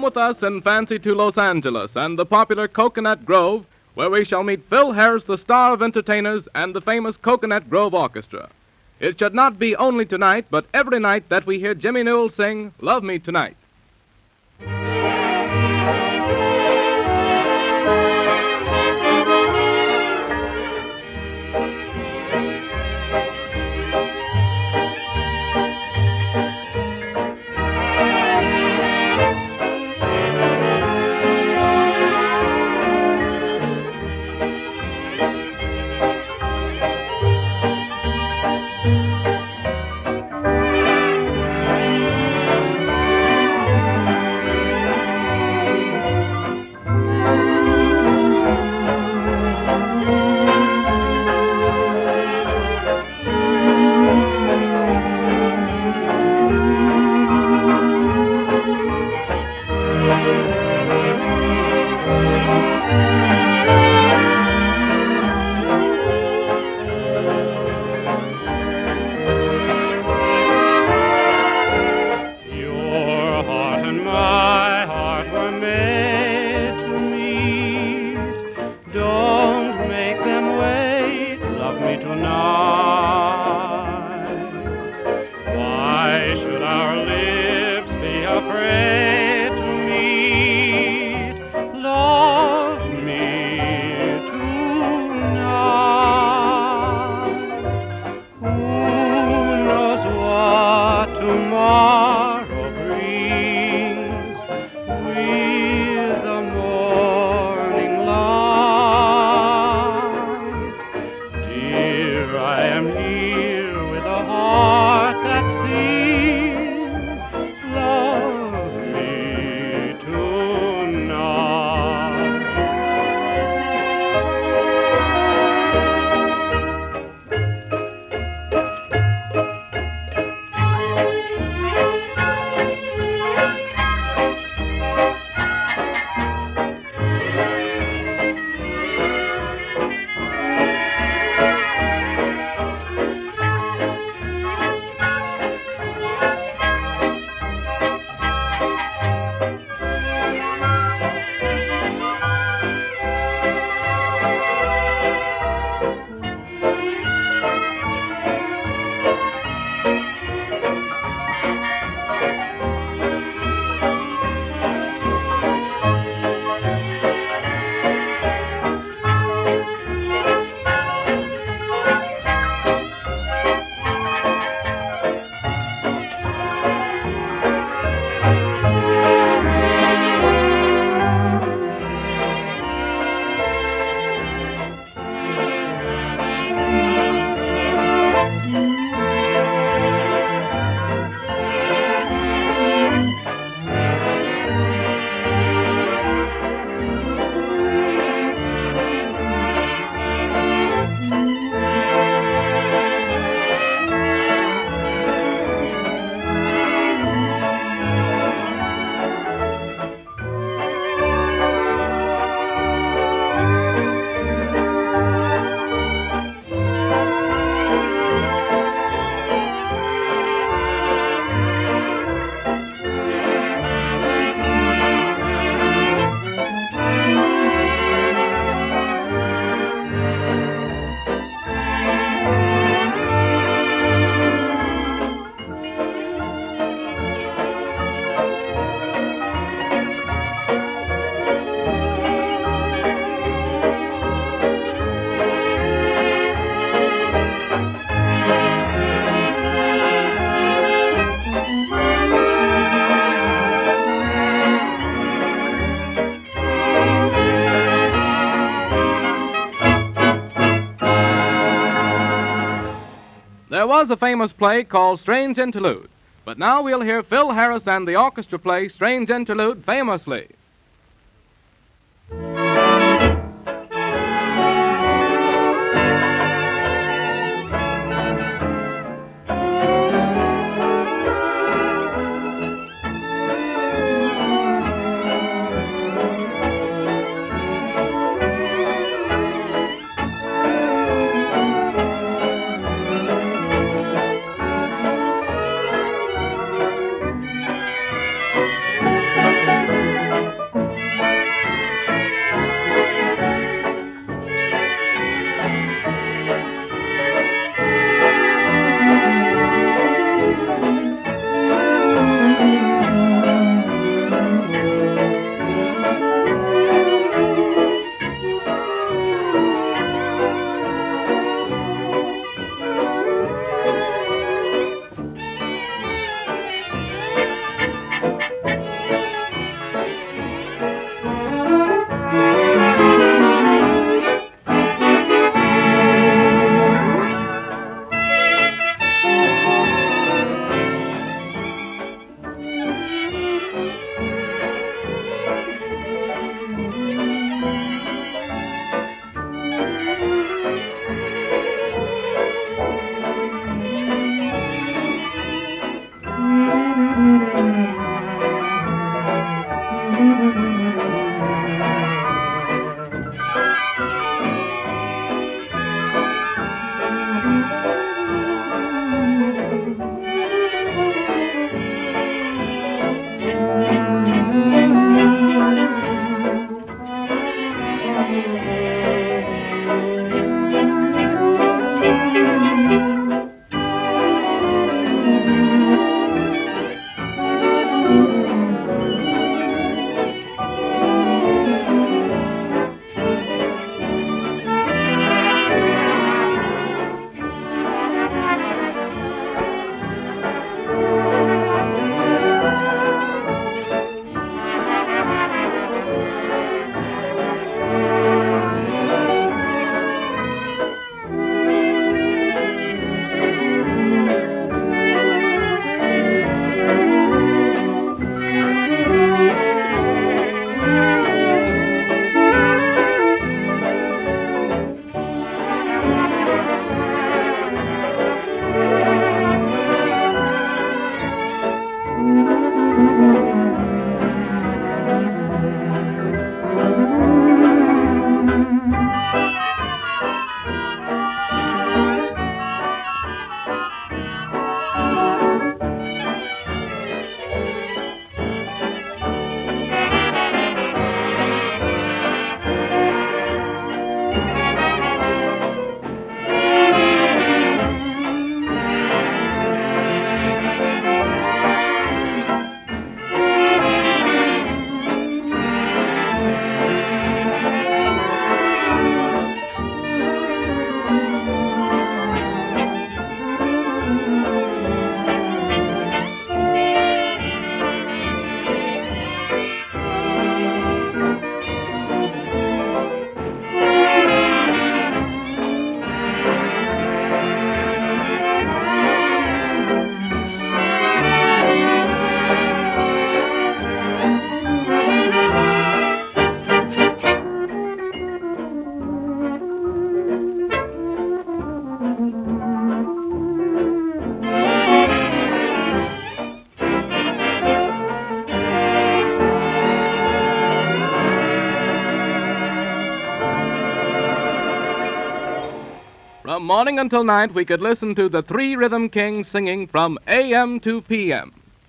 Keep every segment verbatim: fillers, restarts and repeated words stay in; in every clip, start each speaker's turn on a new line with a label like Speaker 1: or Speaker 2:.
Speaker 1: with us in fancy to Los Angeles and the popular Coconut Grove, where we shall meet Phil Harris, the star of entertainers, and the famous Coconut Grove Orchestra. It should not be only tonight, but every night that we hear Jimmy Newell sing Love Me Tonight. There was a famous play called Strange Interlude, but now we'll hear Phil Harris and the orchestra play Strange Interlude famously. morning until night, we could listen to the Three Rhythm Kings singing from A M to P M.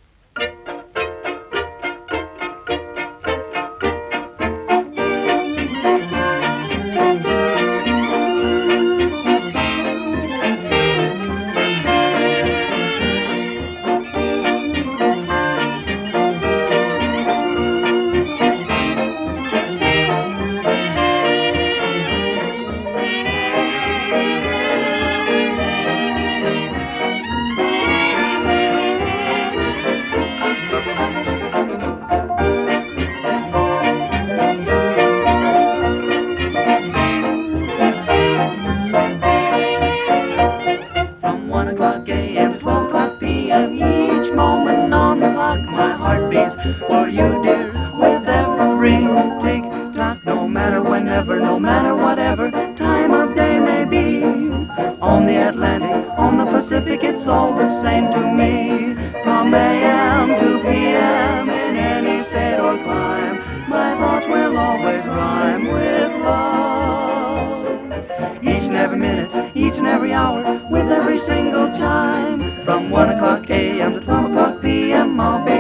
Speaker 2: For you, dear, with every tick-tock, no matter whenever, no matter whatever time of day may be. On the Atlantic, on the Pacific, it's all the same to me. From A M to P M, in any state or clime, my thoughts will always rhyme with love. Each and every minute, each and every hour, with every single time. From one o'clock A M to twelve o'clock P M, I'll be